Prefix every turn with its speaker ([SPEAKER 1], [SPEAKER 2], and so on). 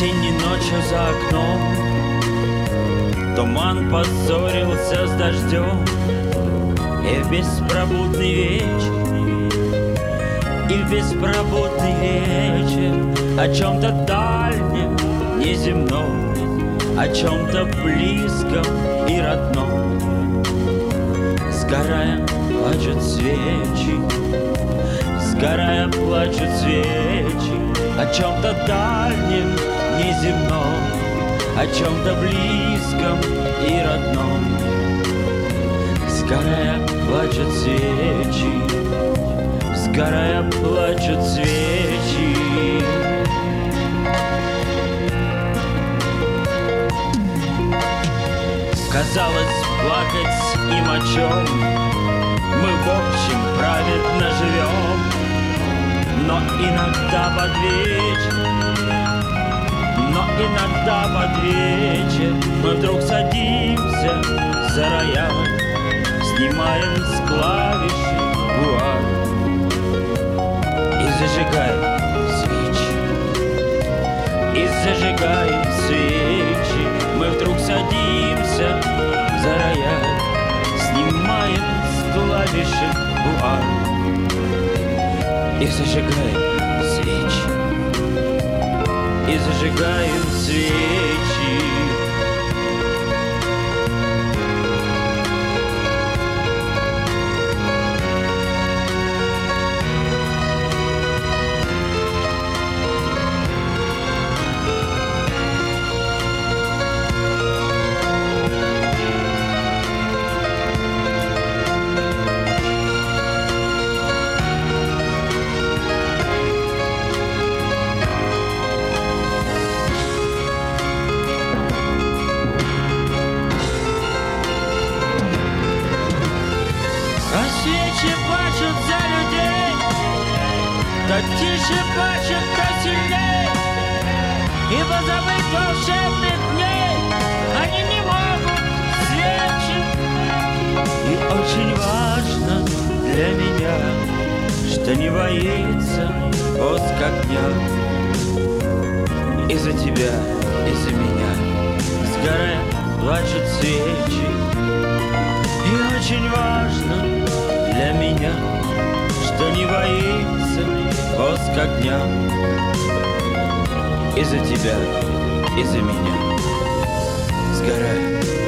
[SPEAKER 1] Осенней ночью за окном туман поссорился с дождем, и в беспробудный вечер, о чем-то дальнем, неземном, о чем-то близком и родном. Сгорая, плачут свечи, сгорая, плачут свечи, о чем-то дальнем, неземном, о чем-то близком и родном. Сгорая, плачут свечи, сгорая, плачут свечи. Казалось, плакать им о чем мы в общем праведно живем, но иногда под вечер мы вдруг садимся за рояль, снимаем с клавиши вуаль и зажигаем свечи, мы вдруг садимся за рояль, снимаем с клавиши вуаль и зажигаем свечи, свечи плачут за людей, то тише плачут, то сильней, и позабыть волшебных дней они не могут свечи. И очень важно для меня, что не боится воск огня. И за тебя, и за меня сгорая, плачут свечи. И очень важно для меня, что не боится воск огня. И за тебя, и за меня сгорая,